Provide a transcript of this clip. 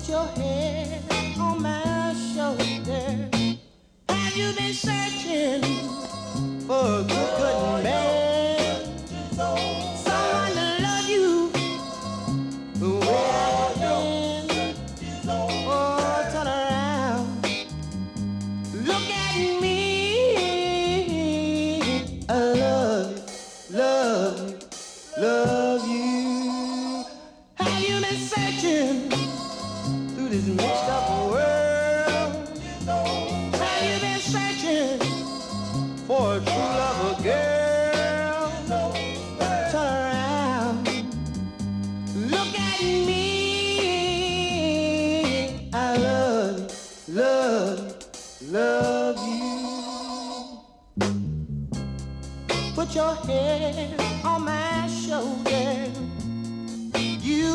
Put your head on my shoulder. Have you been searching for a good man? Someone to love you the way I've been. Oh, turn around. Look at me. I love you. Have you been searching through this mixed up world? Have you been searching for a true lover, girl? Turn around, look at me. I love you. Put your head on my shoulder. You